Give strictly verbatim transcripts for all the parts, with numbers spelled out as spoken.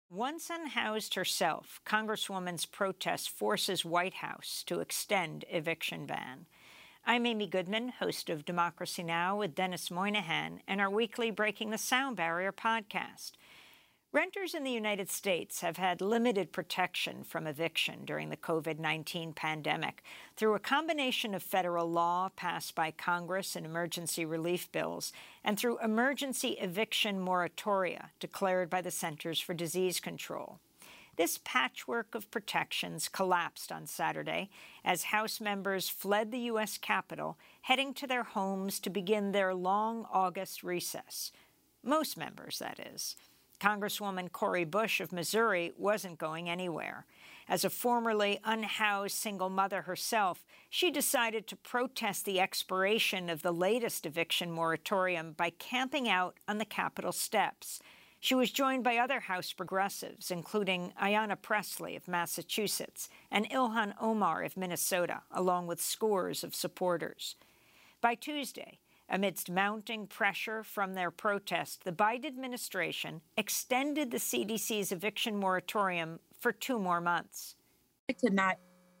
Once unhoused herself, Congresswoman's protest forces White House to extend eviction ban. I'm Amy Goodman, host of Democracy Now! With Dennis Moynihan, and our weekly Breaking the Sound Barrier podcast. Renters in the United States have had limited protection from eviction during the COVID nineteen pandemic through a combination of federal law passed by Congress and emergency relief bills, and through emergency eviction moratoria declared by the Centers for Disease Control. This patchwork of protections collapsed on Saturday as House members fled the U S Capitol, heading to their homes to begin their long August recess. Most members, that is. Congresswoman Cori Bush of Missouri wasn't going anywhere. As a formerly unhoused single mother herself, she decided to protest the expiration of the latest eviction moratorium by camping out on the Capitol steps. She was joined by other House progressives, including Ayanna Pressley of Massachusetts and Ilhan Omar of Minnesota, along with scores of supporters. By Tuesday, amidst mounting pressure from their protest, the Biden administration extended the C D C's eviction moratorium for two more months. I could not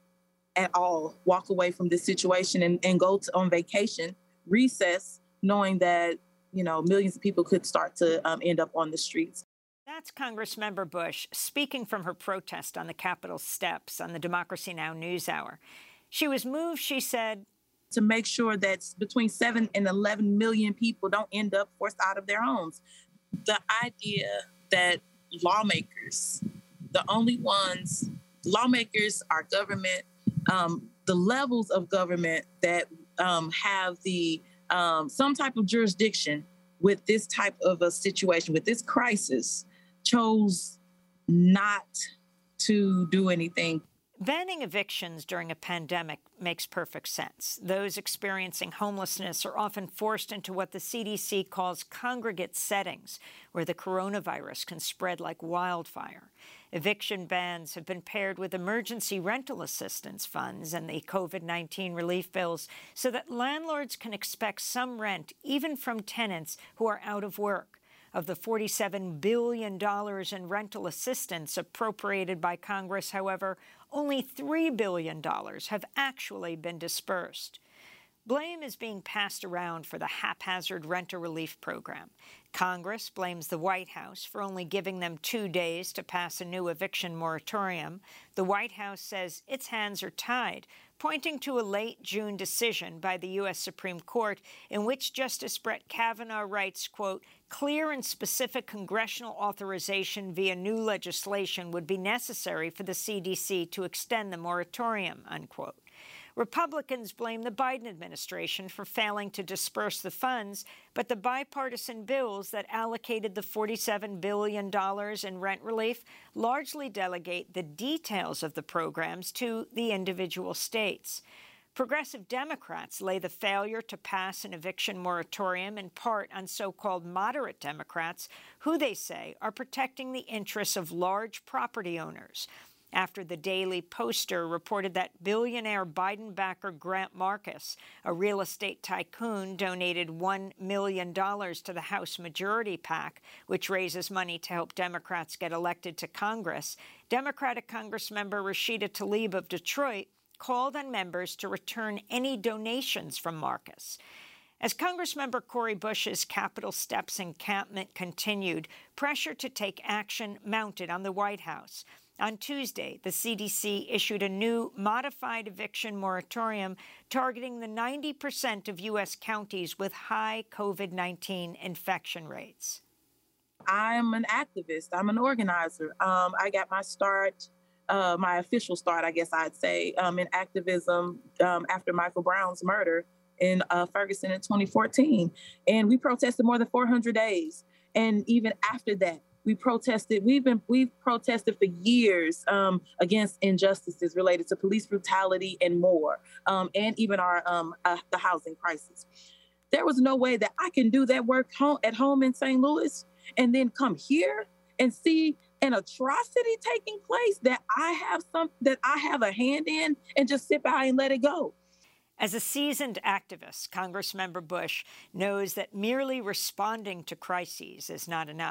at all walk away from this situation and, and go to, on vacation, recess, knowing that, you know, millions of people could start to um, end up on the streets. That's Congressmember Bush speaking from her protest on the Capitol steps on the Democracy Now! NewsHour. She was moved, she said, to make sure that between seven and eleven million people don't end up forced out of their homes. The idea that lawmakers, the only ones, lawmakers, our government, um, the levels of government that um, have the um, some type of jurisdiction with this type of a situation, with this crisis, chose not to do anything. Banning evictions during a pandemic makes perfect sense. Those experiencing homelessness are often forced into what the C D C calls congregate settings, where the coronavirus can spread like wildfire. Eviction bans have been paired with emergency rental assistance funds and the COVID nineteen relief bills so that landlords can expect some rent even from tenants who are out of work. Of the forty-seven billion dollars in rental assistance appropriated by Congress, however, only three billion dollars have actually been dispersed. Blame is being passed around for the haphazard renter relief program. Congress blames the White House for only giving them two days to pass a new eviction moratorium. The White House says its hands are tied, pointing to a late June decision by the U S Supreme Court in which Justice Brett Kavanaugh writes, quote, clear and specific congressional authorization via new legislation would be necessary for the C D C to extend the moratorium, unquote. Republicans blame the Biden administration for failing to disperse the funds, but the bipartisan bills that allocated the forty-seven billion dollars in rent relief largely delegate the details of the programs to the individual states. Progressive Democrats lay the failure to pass an eviction moratorium in part on so-called moderate Democrats, who they say are protecting the interests of large property owners. After the Daily Poster reported that billionaire Biden backer Grant Marcus, a real estate tycoon, donated one million dollars to the House Majority PAC, which raises money to help Democrats get elected to Congress, Democratic Congressmember Rashida Tlaib of Detroit called on members to return any donations from Marcus. As Congressmember Cori Bush's Capitol steps encampment continued, pressure to take action mounted on the White House. On Tuesday, the C D C issued a new modified eviction moratorium targeting the ninety percent of U S counties with high COVID nineteen infection rates. I'm an activist. I'm an organizer. Um, I got my start, uh, my official start, I guess I'd say, um, in activism um, after Michael Brown's murder in uh, Ferguson in twenty fourteen. And we protested more than four hundred days. And even after that, we protested. We've been we've protested for years um, against injustices related to police brutality and more, um, and even our um, uh, the housing crisis. There was no way that I can do that work home, at home in Saint Louis and then come here and see an atrocity taking place that I have some that I have a hand in and just sit by and let it go. As a seasoned activist, Congressmember Bush knows that merely responding to crises is not enough.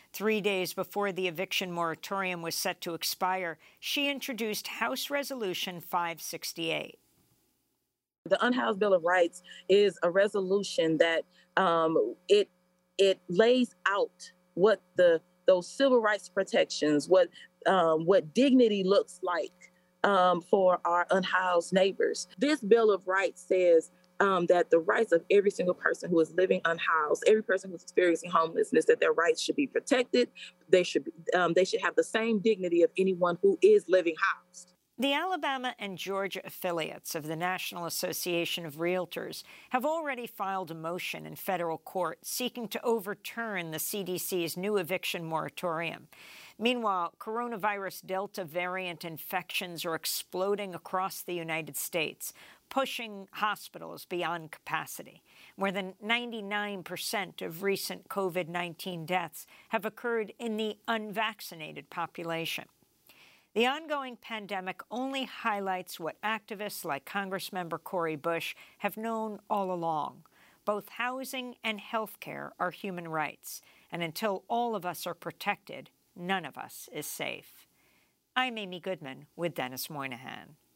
Three days before the eviction moratorium was set to expire, she introduced House Resolution five sixty-eight. The Unhoused Bill of Rights is a resolution that um, it it lays out what the those civil rights protections, what um, what dignity looks like um, for our unhoused neighbors. This Bill of Rights says um, that the rights of every single person who is living unhoused, every person who's experiencing homelessness, that their rights should be protected. They should be, um, they should have the same dignity of anyone who is living housed. The Alabama and Georgia affiliates of the National Association of Realtors have already filed a motion in federal court seeking to overturn the C D C's new eviction moratorium. Meanwhile, coronavirus Delta variant infections are exploding across the United States, pushing hospitals beyond capacity. More than ninety-nine percent of recent COVID nineteen deaths have occurred in the unvaccinated population. The ongoing pandemic only highlights what activists like Congressmember Cori Bush have known all along. Both housing and health care are human rights, and until all of us are protected, none of us is safe. I'm Amy Goodman with Dennis Moynihan.